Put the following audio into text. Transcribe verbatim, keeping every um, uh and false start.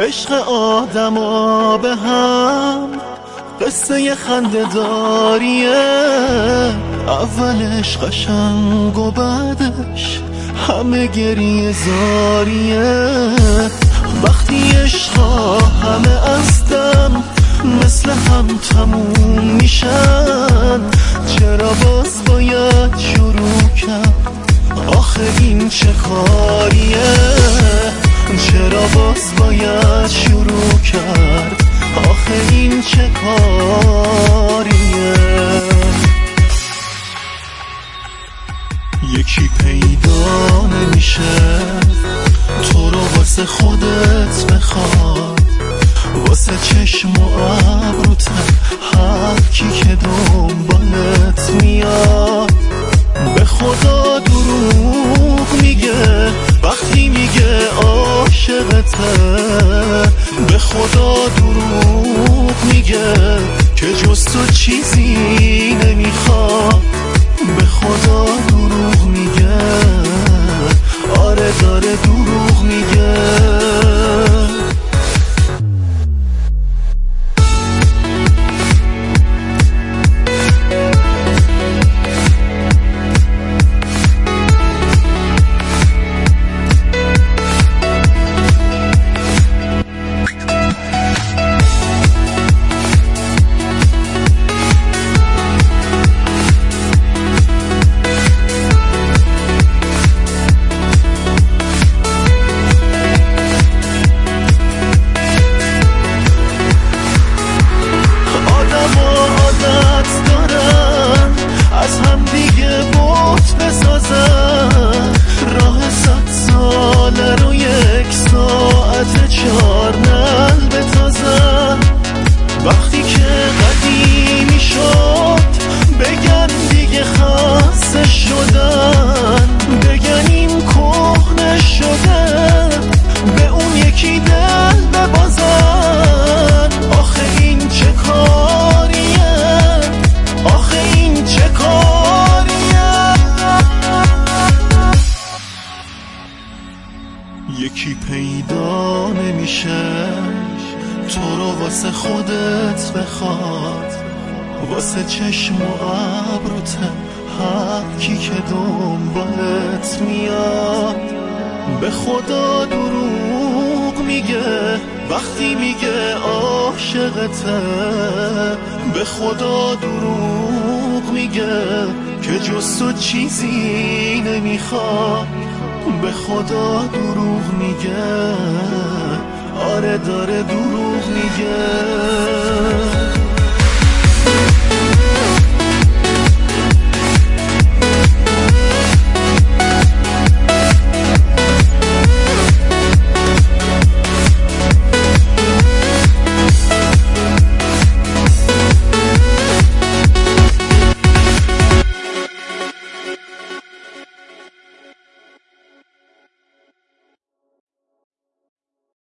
عشق آدما به هم قصه خنده داریه، اولش قشنگ و بعدش همه گریه زاریه. وقتی عشقا همه از دم مثل هم تموم میشن، چرا باز باید شروع کرد؟ آخه این چه کاریه؟ چرا باز باید شروع کرد؟ آخه این چه کاریه؟ یکی پیدا نمیشه تو رو واسه خودت بخواد، واسه چشم و ابروت هر کی که دنبالت میاد. به خدا دروغ میگه وقتی میگه عاشقته، به خدا دروغ میگه که جز تو چیزی نمیخواد. به خدا دروغ میگه، آره داره دروغ میگه. راه صد ساله رو یک ساعت چار نل بتازن. وقتی که قدیمی شد بگن دیگه خسته شدن، بگن این کهنه شده به اون یکی دل ببازن. آخه این چه کاریه؟ آخه این چه کاریه؟ یکی پیدا نمیشه تو رو واسه خودت بخواد، واسه چشم و ابروت هر کی که دنبالت میاد. به خدا دروغ میگه وقتی میگه عاشقته، به خدا دروغ میگه که جز تو چیزی نمیخواد. به خدا دروغ میگه، آره داره دروغ میگه.